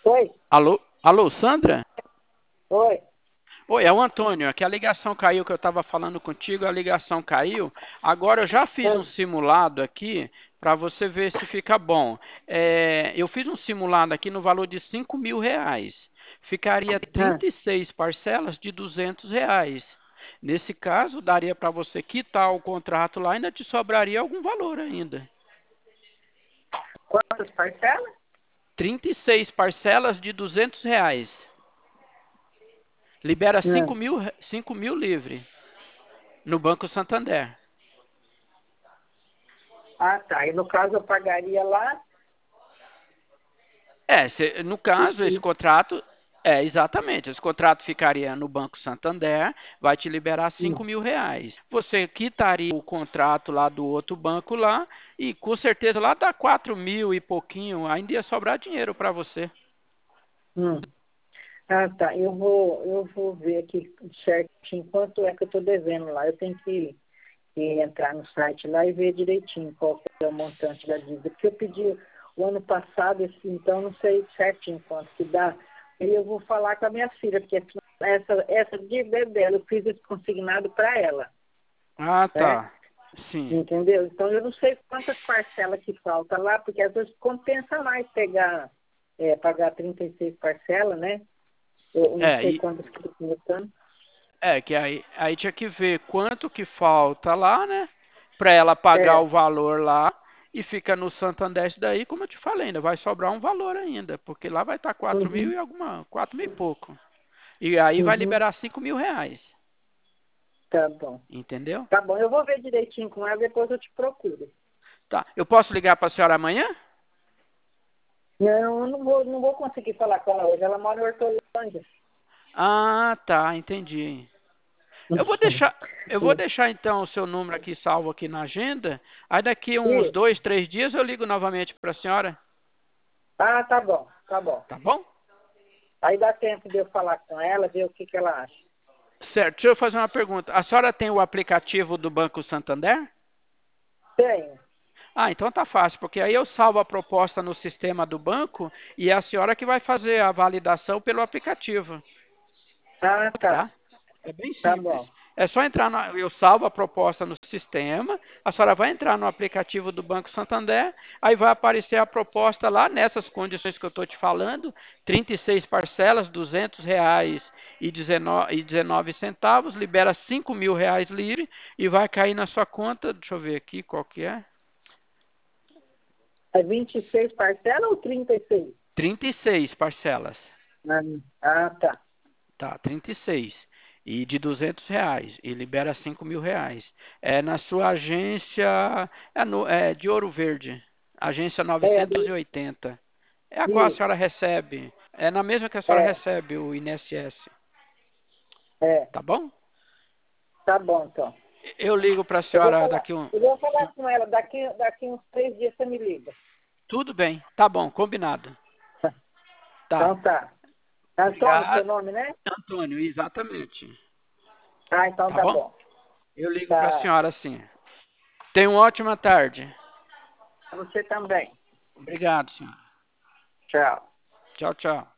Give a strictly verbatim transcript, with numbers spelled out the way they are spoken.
Oi, Alô, alô, Sandra? oi. Oi, é o Antônio. Aqui a ligação caiu que eu estava falando contigo, a ligação caiu. Agora eu já fiz um Oi. simulado aqui para você ver se fica bom. É, eu fiz um simulado aqui no valor de cinco mil reais. Ficaria Ah, trinta e seis parcelas de duzentos reais. Nesse caso, daria para você quitar o contrato lá e ainda te sobraria algum valor ainda. quantas parcelas? Trinta e seis parcelas de duzentos reais. Libera cinco Não. mil, cinco mil livre no Banco Santander. Ah, tá. E no caso eu pagaria lá É, cê- no e, caso, esse e- contrato, é, exatamente, esse contrato ficaria no Banco Santander, vai te liberar e- cinco mil reais. Você quitaria o contrato lá do outro banco lá, e com certeza lá dá quatro mil e pouquinho, ainda ia sobrar dinheiro para você. hum. Ah, tá. Eu vou, eu vou ver aqui certinho quanto é que eu estou devendo lá. Eu tenho que, que entrar no site lá e ver direitinho qual que é o montante da dívida. Porque eu pedi o ano passado, esse, então não sei certinho quanto que dá. Aí eu vou falar com a minha filha, porque essa, essa dívida é dela. Eu fiz esse consignado para ela, Ah, né? tá. Sim. Entendeu? Então eu não sei quantas parcelas que falta lá, porque às vezes compensa mais pegar, é, pagar trinta e seis parcelas, né? Eu não É, sei e, quantas que estou colocando. é que aí, aí tinha que ver quanto que falta lá, né? Para ela pagar É. o valor lá e fica no Santander isso daí, como eu te falei, ainda vai sobrar um valor ainda, porque lá vai estar quatro mil Uhum, e alguma, quatro mil e pouco. E aí vai uhum, liberar cinco mil reais, tá bom. entendeu? Tá bom, eu vou ver direitinho com ela, depois eu te procuro. Tá, eu posso ligar para a senhora amanhã? Não, eu não vou, não vou conseguir falar com ela hoje. Ela mora em Hortolândia. Ah, tá, entendi. Eu vou deixar, eu vou deixar então o seu número aqui salvo aqui na agenda. Aí daqui uns E, dois, três dias eu ligo novamente para a senhora, ah, tá bom, tá bom. tá bom? Aí dá tempo de eu falar com ela, ver o que, que ela acha. Certo, deixa eu fazer uma pergunta. A senhora tem o aplicativo do Banco Santander? Tenho. Ah, então tá fácil, porque aí eu salvo a proposta no sistema do banco e é a senhora que vai fazer a validação pelo aplicativo, Ah, tá. tá? É bem Tá simples. bom. É só entrar, no, eu salvo a proposta no sistema, a senhora vai entrar no aplicativo do Banco Santander, aí vai aparecer a proposta lá nessas condições que eu estou te falando, trinta e seis parcelas, duzentos reais e dezenove centavos, libera cinco mil reais livre e vai cair na sua conta, deixa eu ver aqui qual que é, É vinte e seis parcelas ou trinta e seis? trinta e seis parcelas. Ah, ah, tá. Tá, trinta e seis. E de duzentos reais. E libera cinco mil reais. É na sua agência. É, no, é de Ouro Verde. Agência É, novecentos e oitenta. É a qual a isso. senhora recebe. É na mesma que a senhora É, recebe o I N S S. é. Tá bom? Tá bom, então. Eu ligo para a Eu vou senhora falar, daqui um. eu vou falar com ela. Daqui, daqui uns três dias você me liga. Tudo bem. Tá bom, combinado. Tá. Então tá. Antônio, seu Obrigado, nome, né? Antônio. Exatamente. Ah, então Tá tá bom? bom. Eu ligo para a Tá. senhora sim. Tenha uma ótima tarde. Você também. Obrigado, senhora. Tchau. Tchau, tchau.